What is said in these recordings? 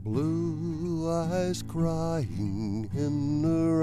Blue eyes crying in the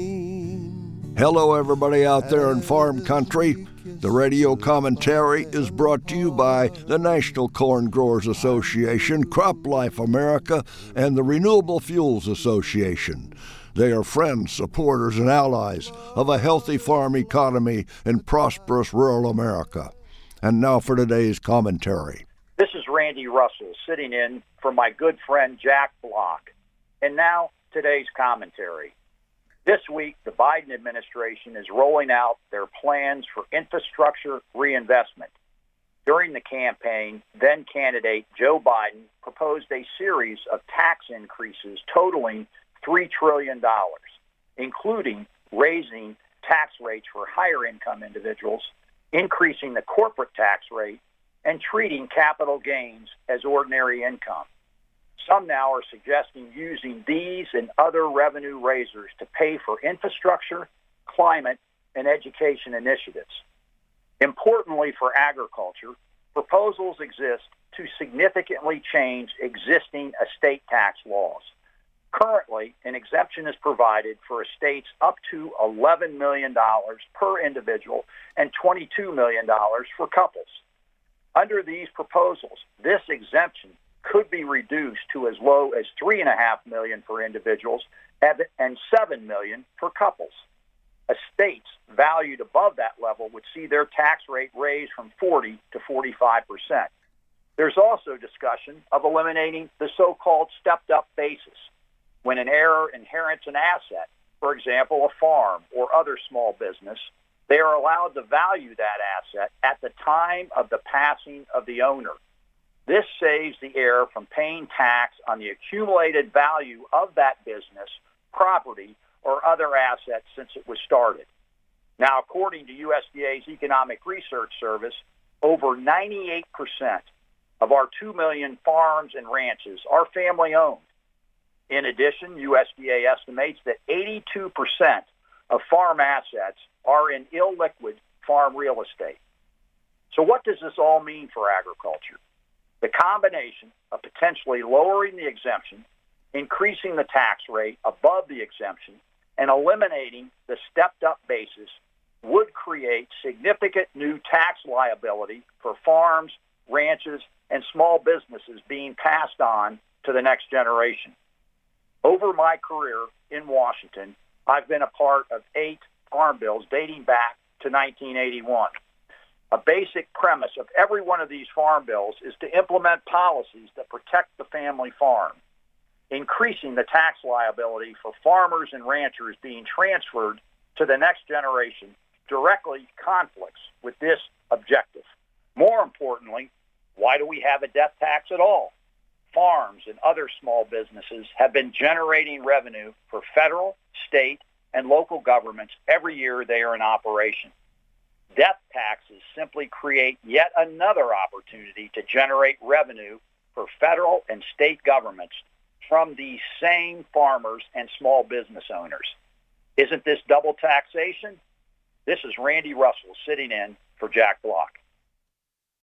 rain. Hello, everybody out there in farm country. The radio commentary is brought to you by the National Corn Growers Association, CropLife America, and the Renewable Fuels Association. They are friends, supporters, and allies of a healthy farm economy in prosperous rural America. And now for today's commentary. This is Randy Russell sitting in for my good friend Jack Block. And now today's commentary. This week, the Biden administration is rolling out their plans for infrastructure reinvestment. During the campaign, then-candidate Joe Biden proposed a series of tax increases totaling $3 trillion, including raising tax rates for higher-income individuals, increasing the corporate tax rate, and treating capital gains as ordinary income. Some now are suggesting using these and other revenue raisers to pay for infrastructure, climate, and education initiatives. Importantly for agriculture, proposals exist to significantly change existing estate tax laws. Currently, an exemption is provided for estates up to $11 million per individual and $22 million for couples. Under these proposals, this exemption could be reduced to as low as $3.5 million for individuals and $7 million for couples. Estates valued above that level would see their tax rate raised from 40 to 45%. There's also discussion of eliminating the so-called stepped-up basis. When an heir inherits an asset, for example, a farm or other small business, they are allowed to value that asset at the time of the passing of the owner. This saves the heir from paying tax on the accumulated value of that business, property, or other assets since it was started. Now, according to USDA's Economic Research Service, over 98% of our 2 million farms and ranches are family-owned. In addition, USDA estimates that 82% of farm assets are in illiquid farm real estate. So what does this all mean for agriculture? The combination of potentially lowering the exemption, increasing the tax rate above the exemption, and eliminating the stepped-up basis would create significant new tax liability for farms, ranches, and small businesses being passed on to the next generation. Over my career in Washington, I've been a part of 8 farm bills dating back to 1981. A basic premise of every one of these farm bills is to implement policies that protect the family farm. Increasing the tax liability for farmers and ranchers being transferred to the next generation directly conflicts with this objective. More importantly, why do we have a death tax at all? Farms and other small businesses have been generating revenue for federal, state, and local governments every year they are in operation. Death taxes simply create yet another opportunity to generate revenue for federal and state governments from these same farmers and small business owners. Isn't this double taxation? This is Randy Russell sitting in for Jack Block.